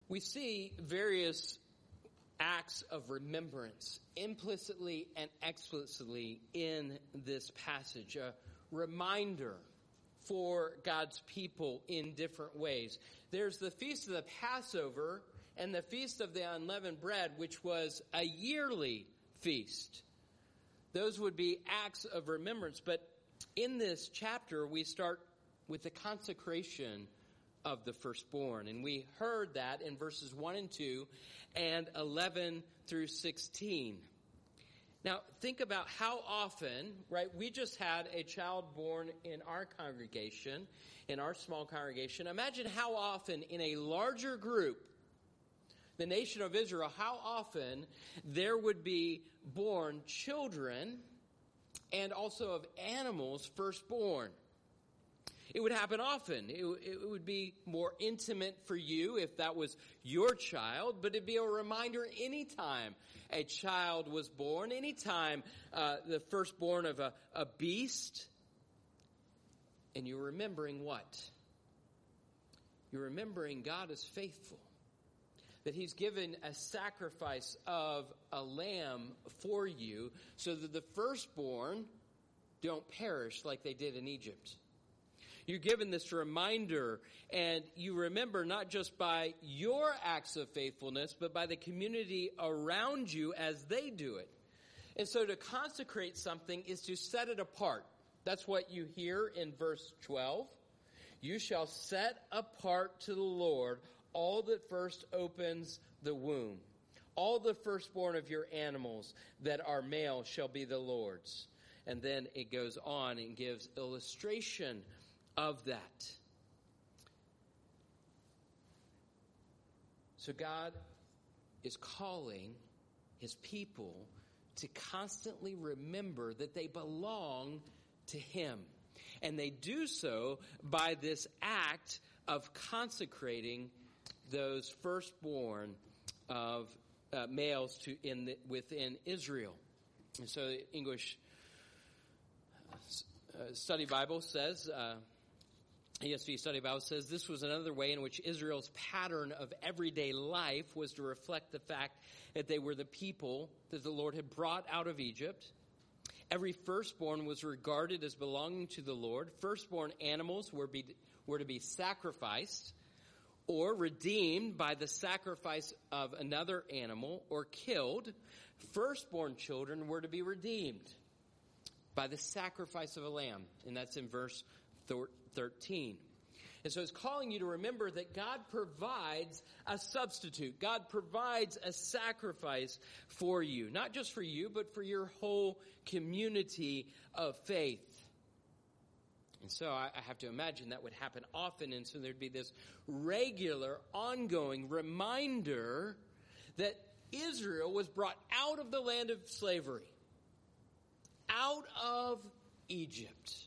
We see various acts of remembrance implicitly and explicitly in this passage. A reminder for God's people in different ways. There's the Feast of the Passover and the Feast of the Unleavened Bread, which was a yearly feast. Those would be acts of remembrance. But in this chapter, we start with the consecration of the firstborn. And we heard that in verses 1 and 2 and 11 through 16. Now, think about how often, right, we just had a child born in our congregation, in our small congregation. Imagine how often in a larger group, the nation of Israel, how often there would be born children and also of animals firstborn. It would happen often. It would be more intimate for you if that was your child, but it'd be a reminder anytime a child was born, anytime the firstborn of a beast. And you're remembering what? You're remembering God is faithful. That He's given a sacrifice of a lamb for you so that the firstborn don't perish like they did in Egypt. You're given this reminder, and you remember not just by your acts of faithfulness, but by the community around you as they do it. And so to consecrate something is to set it apart. That's what you hear in verse 12. You shall set apart to the Lord all that first opens the womb. All the firstborn of your animals that are male shall be the Lord's. And then it goes on and gives illustration of that. So God is calling His people to constantly remember that they belong to Him. And they do so by this act of consecrating those firstborn of males within Israel. And so the English Study Bible says, ESV Study Bible says, this was another way in which Israel's pattern of everyday life was to reflect the fact that they were the people that the Lord had brought out of Egypt. Every firstborn was regarded as belonging to the Lord. Firstborn animals were to be sacrificed or redeemed by the sacrifice of another animal or killed. Firstborn children were to be redeemed by the sacrifice of a lamb. And that's in verse 13. And so it's calling you to remember that God provides a substitute. God provides a sacrifice for you. Not just for you, but for your whole community of faith. And so I have to imagine that would happen often. And so there'd be this regular, ongoing reminder that Israel was brought out of the land of slavery. Out of Egypt.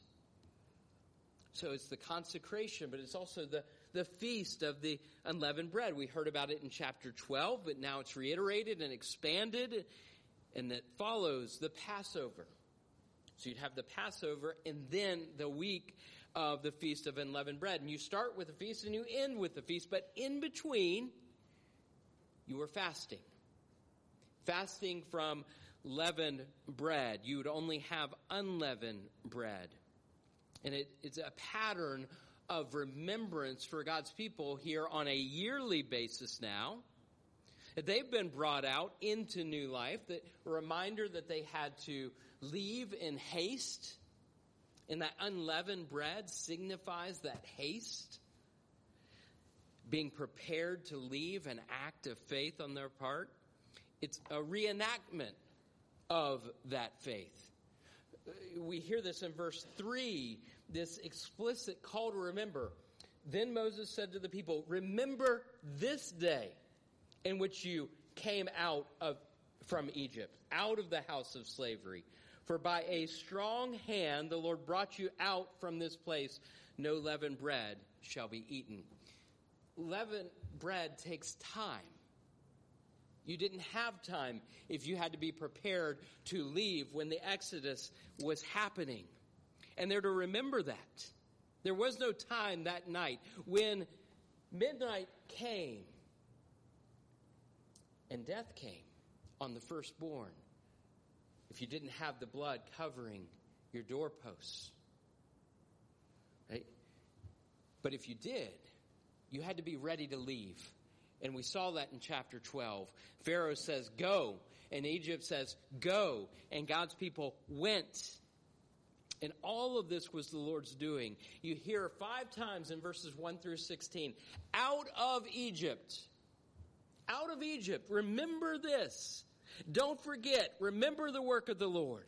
So it's the consecration, but it's also the feast of the unleavened bread. We heard about it in chapter 12, but now it's reiterated and expanded, and that follows the Passover. So you'd have the Passover and then the week of the Feast of Unleavened Bread. And you start with the feast and you end with the feast, but in between, you were fasting. Fasting from leavened bread. You would only have unleavened bread. And it's a pattern of remembrance for God's people here on a yearly basis now. They've been brought out into new life. The reminder that they had to leave in haste. And that unleavened bread signifies that haste. Being prepared to leave, an act of faith on their part. It's a reenactment of that faith. We hear this in verse 3, this explicit call to remember. Then Moses said to the people, remember this day in which you came out from Egypt, out of the house of slavery. For by a strong hand the Lord brought you out from this place. No leavened bread shall be eaten. Leavened bread takes time. You didn't have time if you had to be prepared to leave when the Exodus was happening. And they're to remember that. There was no time that night. When midnight came, and death came on the firstborn if you didn't have the blood covering your doorposts. Right? But if you did, you had to be ready to leave. And we saw that in chapter 12. Pharaoh says, go. And Egypt says, go. And God's people went. And all of this was the Lord's doing. You hear 5 times in verses 1 through 16, out of Egypt. Out of Egypt. Remember this. Don't forget. Remember the work of the Lord.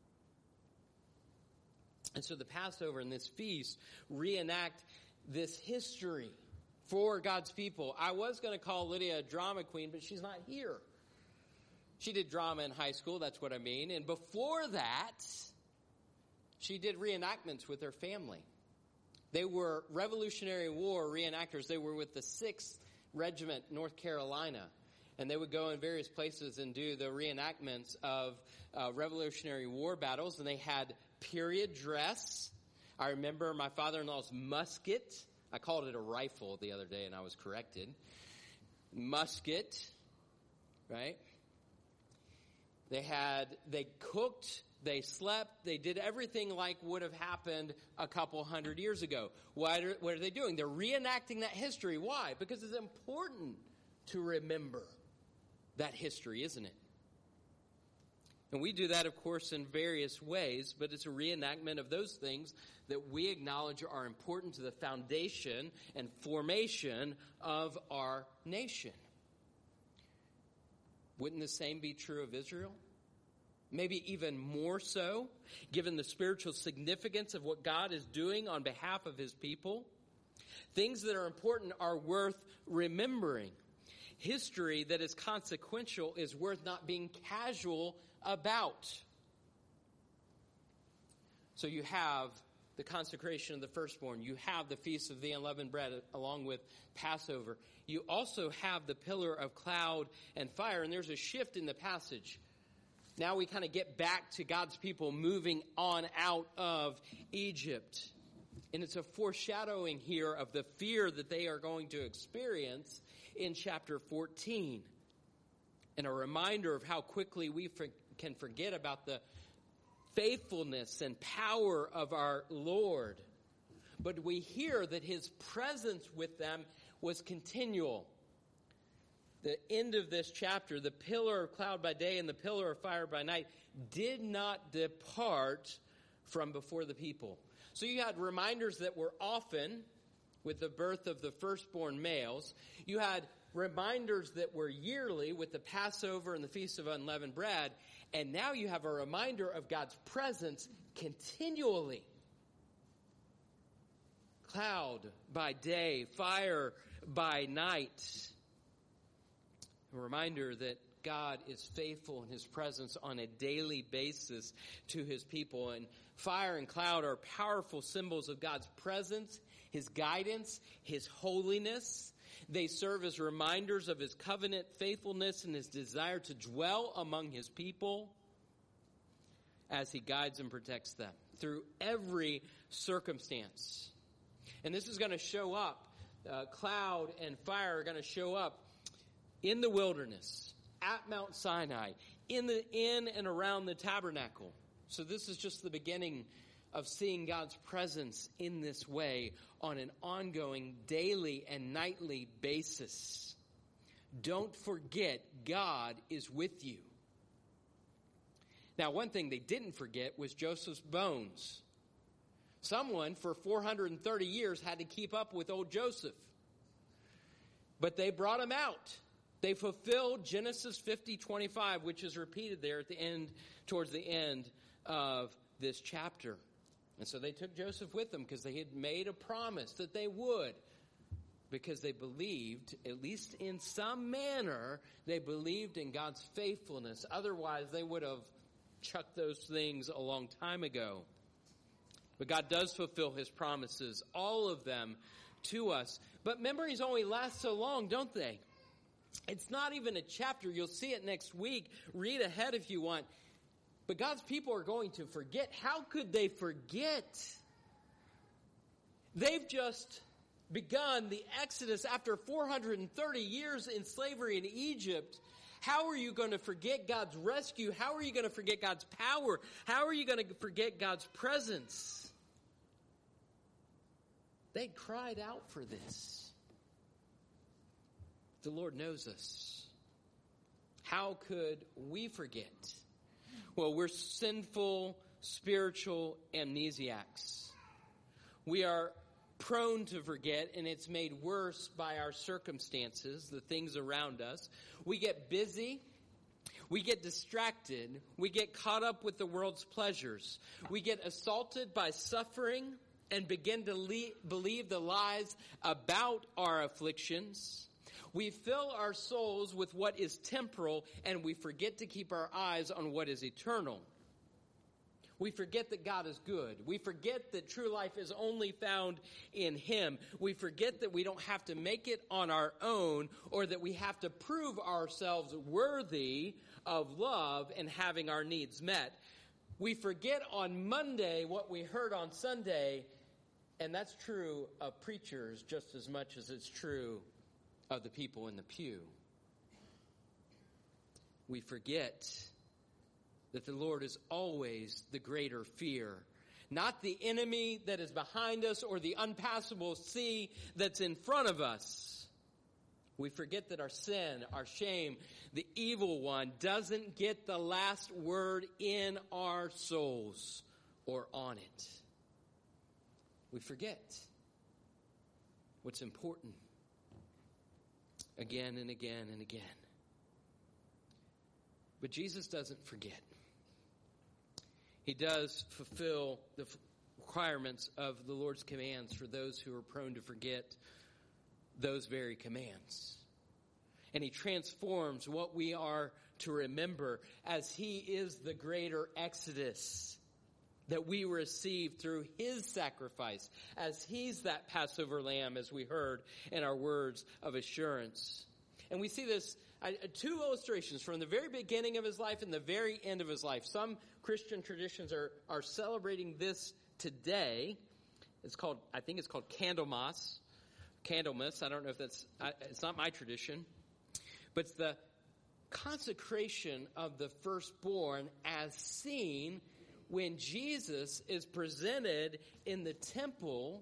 And so the Passover and this feast reenact this history for God's people. I was going to call Lydia a drama queen, but she's not here. She did drama in high school, that's what I mean. And before that, she did reenactments with her family. They were Revolutionary War reenactors. They were with the 6th Regiment, North Carolina. And they would go in various places and do the reenactments of Revolutionary War battles. And they had period dress. I remember my father-in-law's musket. I called it a rifle the other day, and I was corrected. Musket, right? They cooked, they slept, they did everything like would have happened a couple hundred years ago. What are they doing? They're reenacting that history. Why? Because it's important to remember that history, isn't it? And we do that, of course, in various ways, but it's a reenactment of those things that we acknowledge are important to the foundation and formation of our nation. Wouldn't the same be true of Israel? Maybe even more so, given the spiritual significance of what God is doing on behalf of his people. Things that are important are worth remembering. History that is consequential is worth not being casual about. So you have the consecration of the firstborn. You have the Feast of the Unleavened Bread along with Passover. You also have the pillar of cloud and fire. And there's a shift in the passage. Now we kind of get back to God's people moving on out of Egypt. And it's a foreshadowing here of the fear that they are going to experience in chapter 14. And a reminder of how quickly we can forget about the faithfulness and power of our Lord. But we hear that his presence with them was continual. The end of this chapter, the pillar of cloud by day and the pillar of fire by night, did not depart from before the people. So you had reminders that were often with the birth of the firstborn males. You had reminders that were yearly with the Passover and the Feast of Unleavened Bread. And now you have a reminder of God's presence continually. Cloud by day, fire by night. A reminder that God is faithful in his presence on a daily basis to his people. And fire and cloud are powerful symbols of God's presence, his guidance, his holiness. They serve as reminders of his covenant faithfulness and his desire to dwell among his people as he guides and protects them through every circumstance. And this is going to show up. Cloud and fire are going to show up in the wilderness, at Mount Sinai, in and around the tabernacle. So this is just the beginning of seeing God's presence in this way on an ongoing daily and nightly basis. Don't forget, God is with you. Now, one thing they didn't forget was Joseph's bones. Someone for 430 years had to keep up with old Joseph. But they brought him out. They fulfilled Genesis 50:25, which is repeated there at the end, towards the end of this chapter. And so they took Joseph with them because they had made a promise that they would. Because they believed, at least in some manner, they believed in God's faithfulness. Otherwise, they would have chucked those things a long time ago. But God does fulfill his promises, all of them, to us. But memories only last so long, don't they? It's not even a chapter. You'll see it next week. Read ahead if you want. But God's people are going to forget. How could they forget? They've just begun the Exodus after 430 years in slavery in Egypt. How are you going to forget God's rescue? How are you going to forget God's power? How are you going to forget God's presence? They cried out for this. The Lord knows us. How could we forget? Well, we're sinful, spiritual amnesiacs. We are prone to forget, and it's made worse by our circumstances, the things around us. We get busy. We get distracted. We get caught up with the world's pleasures. We get assaulted by suffering and begin to believe the lies about our afflictions. We fill our souls with what is temporal, and we forget to keep our eyes on what is eternal. We forget that God is good. We forget that true life is only found in Him. We forget that we don't have to make it on our own, or that we have to prove ourselves worthy of love and having our needs met. We forget on Monday what we heard on Sunday, and that's true of preachers just as much as it's true of the people in the pew. We forget that the Lord is always the greater fear, not the enemy that is behind us or the unpassable sea that's in front of us. We forget that our sin, our shame, the evil one doesn't get the last word in our souls or on it. We forget what's important again and again and again. But Jesus doesn't forget. He does fulfill the requirements of the Lord's commands for those who are prone to forget those very commands. And He transforms what we are to remember as He is the greater Exodus that we receive through His sacrifice, as He's that Passover lamb, as we heard in our words of assurance. And we see this, two illustrations from the very beginning of His life and the very end of His life. Some Christian traditions are celebrating this today. I think it's called Candlemas. Candlemas. I don't know if it's not my tradition. But it's the consecration of the firstborn as seen when Jesus is presented in the temple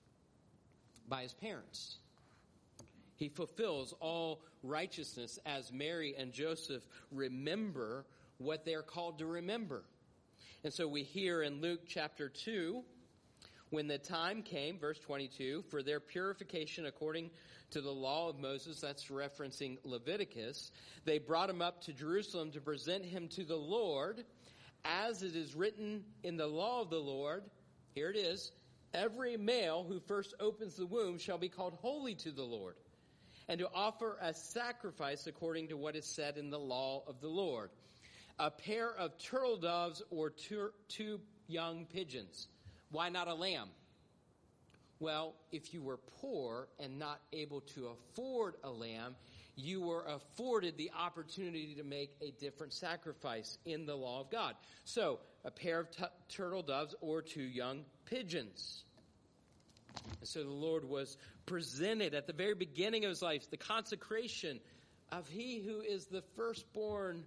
by His parents. He fulfills all righteousness as Mary and Joseph remember what they're called to remember. And so we hear in Luke chapter 2, when the time came, verse 22, for their purification according to the law of Moses, that's referencing Leviticus, they brought Him up to Jerusalem to present Him to the Lord, as it is written in the law of the Lord. Here it is. Every male who first opens the womb shall be called holy to the Lord, and to offer a sacrifice according to what is said in the law of the Lord. A pair of turtle doves or two young pigeons. Why not a lamb? Well, if you were poor and not able to afford a lamb, you were afforded the opportunity to make a different sacrifice in the law of God. So, a pair of turtle doves or two young pigeons. And so the Lord was presented at the very beginning of His life, the consecration of He who is the firstborn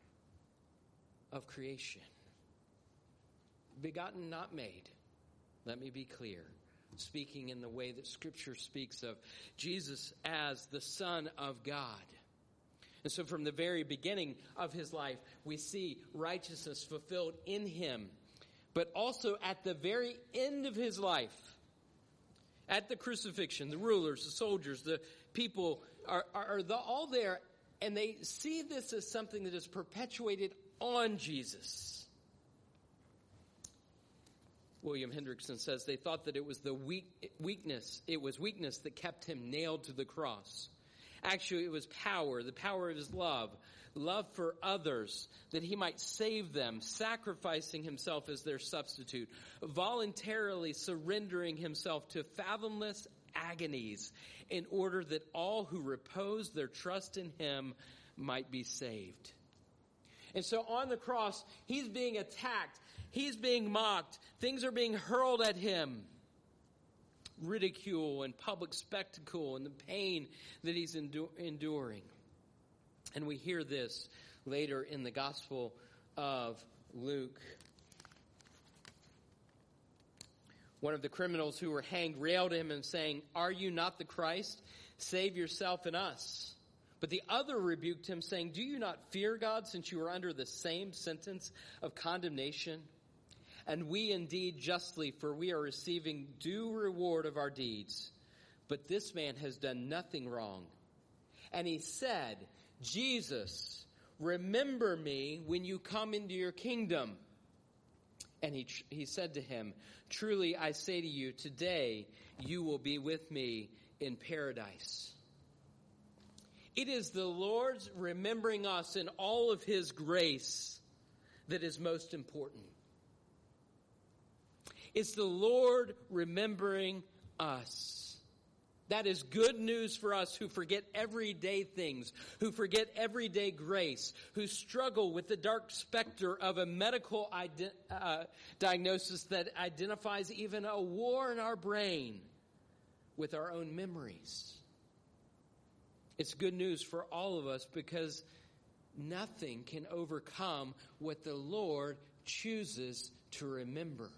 of creation. Begotten, not made. Let me be clear. Speaking in the way that Scripture speaks of Jesus as the Son of God. And so from the very beginning of His life, we see righteousness fulfilled in Him. But also at the very end of His life, at the crucifixion, the rulers, the soldiers, the people are all there, and they see this as something that is perpetuated on Jesus. William Hendrickson says they thought that it was the weakness that kept Him nailed to the cross. Actually, it was power, the power of His love for others, that He might save them, sacrificing Himself as their substitute, voluntarily surrendering Himself to fathomless agonies in order that all who repose their trust in Him might be saved. And so on the cross, He's being attacked. He's being mocked. Things are being hurled at Him. Ridicule and public spectacle and the pain that He's enduring. And we hear this later in the Gospel of Luke. One of the criminals who were hanged railed him and saying, "Are you not the Christ? Save yourself and us." But the other rebuked him, saying, "Do you not fear God, since you are under the same sentence of condemnation? And we indeed justly, for we are receiving due reward of our deeds. But this man has done nothing wrong." And he said, "Jesus, remember me when you come into your kingdom." And he said to him, "Truly I say to you, today you will be with me in paradise." It is the Lord's remembering us in all of his grace that is most important. It's the Lord remembering us. That is good news for us who forget everyday things, who forget everyday grace, who struggle with the dark specter of a medical diagnosis that identifies even a war in our brain with our own memories. It's good news for all of us because nothing can overcome what the Lord chooses to remember.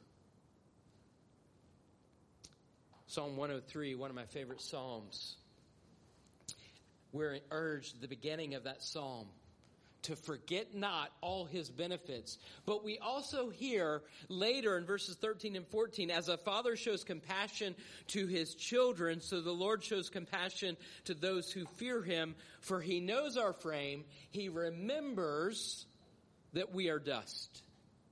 Psalm 103, one of my favorite psalms. We're urged at the beginning of that psalm to forget not all his benefits. But we also hear later in verses 13 and 14, as a father shows compassion to his children, so the Lord shows compassion to those who fear him. For he knows our frame. He remembers that we are dust.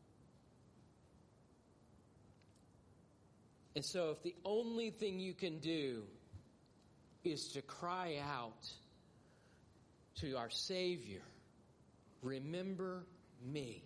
And so if the only thing you can do is to cry out to our Savior, "Remember me,"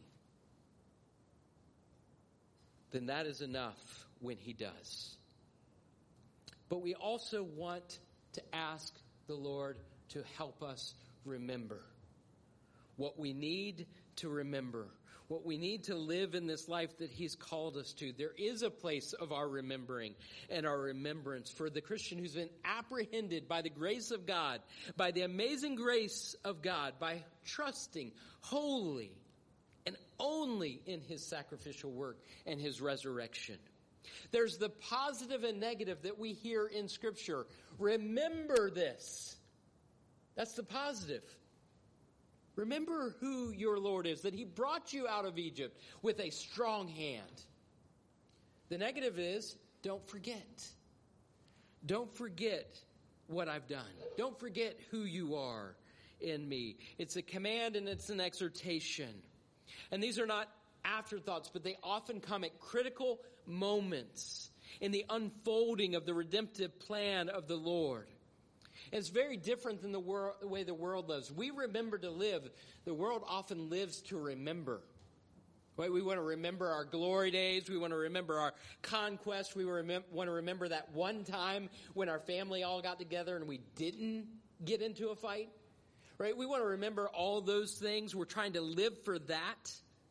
then that is enough when he does. But we also want to ask the Lord to help us remember what we need to remember. What we need to live in this life that he's called us to. There is a place of our remembering and our remembrance for the Christian who's been apprehended by the grace of God, by the amazing grace of God, by trusting wholly and only in his sacrificial work and his resurrection. There's the positive and negative that we hear in Scripture. Remember this. That's the positive. Remember who your Lord is, that he brought you out of Egypt with a strong hand. The negative is, don't forget. Don't forget what I've done. Don't forget who you are in me. It's a command and it's an exhortation. And these are not afterthoughts, but they often come at critical moments in the unfolding of the redemptive plan of the Lord. It's very different than the way the world lives. We remember to live. The world often lives to remember. Right? We want to remember our glory days. We want to remember our conquest. We want to remember that one time when our family all got together and we didn't get into a fight. Right? We want to remember all those things. We're trying to live for that.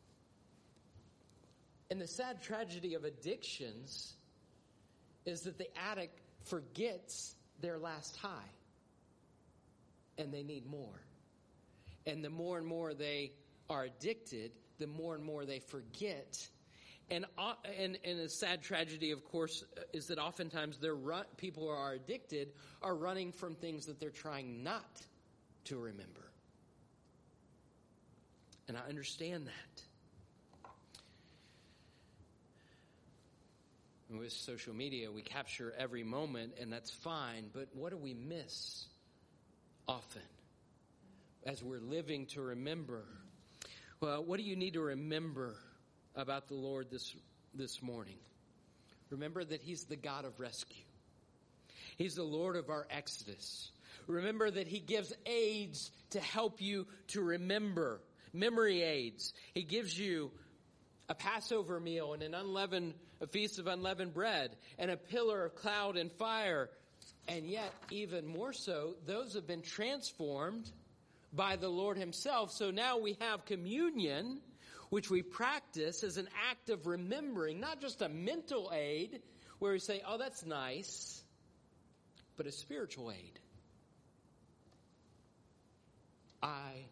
And the sad tragedy of addictions is that the addict forgets their last high. And they need more. And the more and more they are addicted, the more and more they forget. And a sad tragedy, of course, is that oftentimes people who are addicted are running from things that they're trying not to remember. And I understand that. And with social media, we capture every moment, and that's fine. But what do we miss often as we're living to remember? Well, what do you need to remember about the Lord this morning? Remember that he's the God of rescue. He's the Lord of our exodus. Remember that he gives aids to help you to remember, memory aids. He gives you a Passover meal and a feast of unleavened bread and a pillar of cloud and fire. And yet, even more so, those have been transformed by the Lord himself. So now we have communion, which we practice as an act of remembering, not just a mental aid where we say, "Oh, that's nice," but a spiritual aid. I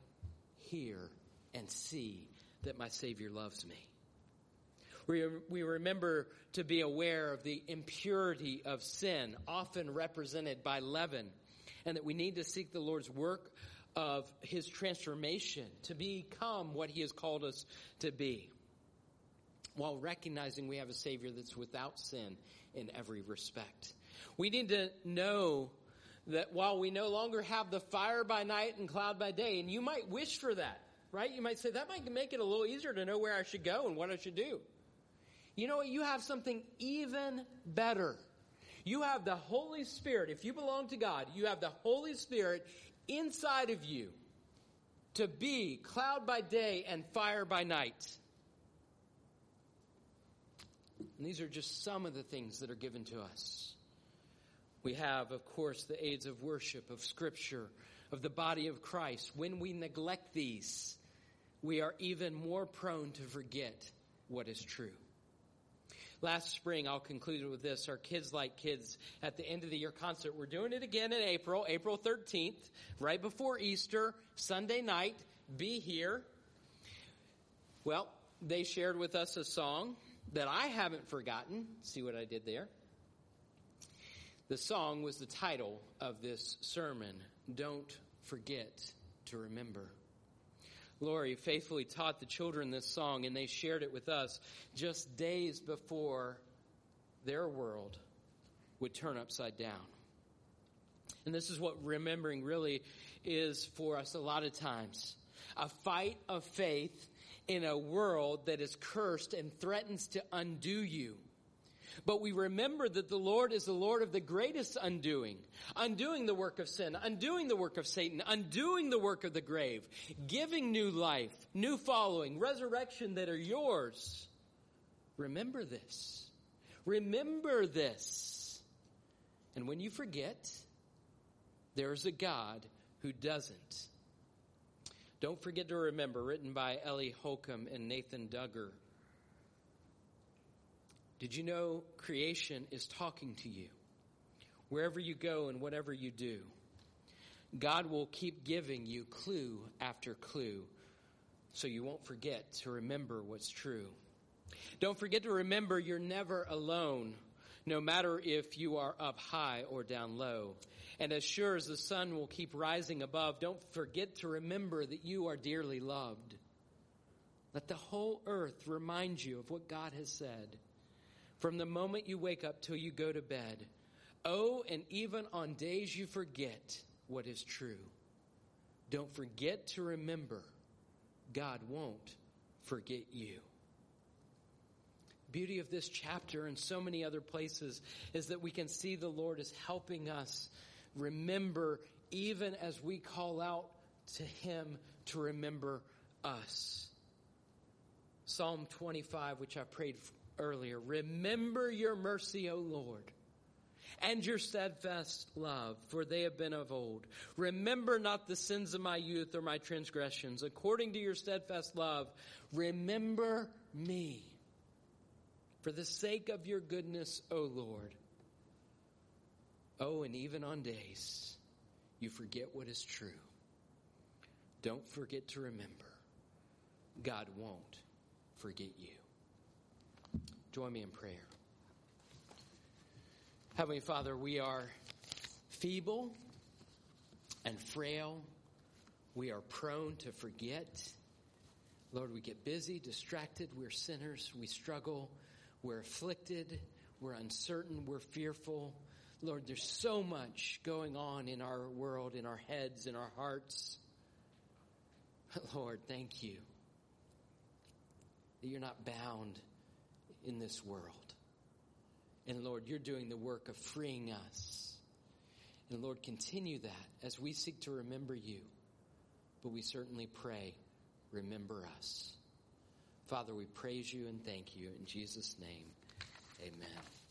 hear, and see that my Savior loves me. We remember to be aware of the impurity of sin, often represented by leaven, and that we need to seek the Lord's work of his transformation to become what he has called us to be, while recognizing we have a Savior that's without sin in every respect. We need to know that while we no longer have the fire by night and cloud by day, and you might wish for that, right? You might say, that might make it a little easier to know where I should go and what I should do. You know what? You have something even better. You have the Holy Spirit. If you belong to God, you have the Holy Spirit inside of you to be cloud by day and fire by night. And these are just some of the things that are given to us. We have, of course, the aids of worship, of Scripture, of the body of Christ. When we neglect these, we are even more prone to forget what is true. Last spring, I'll conclude with this, our Kids Like Kids at the end of the year concert. We're doing it again in April 13th, right before Easter, Sunday night. Be here. Well, they shared with us a song that I haven't forgotten. See what I did there? The song was the title of this sermon, Don't Forget to Remember. Lori faithfully taught the children this song, and they shared it with us just days before their world would turn upside down. And this is what remembering really is for us a lot of times. A fight of faith in a world that is cursed and threatens to undo you. But we remember that the Lord is the Lord of the greatest undoing. Undoing the work of sin, undoing the work of Satan, undoing the work of the grave, giving new life, new following, resurrection that are yours. Remember this. Remember this. And when you forget, there's a God who doesn't. Don't forget to remember, written by Ellie Holcomb and Nathan Duggar. Did you know creation is talking to you? Wherever you go and whatever you do, God will keep giving you clue after clue so you won't forget to remember what's true. Don't forget to remember you're never alone, no matter if you are up high or down low. And as sure as the sun will keep rising above, don't forget to remember that you are dearly loved. Let the whole earth remind you of what God has said. From the moment you wake up till you go to bed. Oh, and even on days you forget what is true. Don't forget to remember. God won't forget you. Beauty of this chapter and so many other places is that we can see the Lord is helping us remember even as we call out to him to remember us. Psalm 25, which I prayed earlier. Remember your mercy, O Lord, and your steadfast love, for they have been of old. Remember not the sins of my youth or my transgressions. According to your steadfast love, remember me. For the sake of your goodness, O Lord. Oh, and even on days you forget what is true. Don't forget to remember. God won't forget you. Join me in prayer. Heavenly Father, we are feeble and frail. We are prone to forget. Lord, we get busy, distracted. We're sinners. We struggle. We're afflicted. We're uncertain. We're fearful. Lord, there's so much going on in our world, in our heads, in our hearts. Lord, thank you that you're not bound in this world. And Lord, you're doing the work of freeing us. And Lord, continue that as we seek to remember you. But we certainly pray, remember us. Father, we praise you and thank you. In Jesus' name, amen.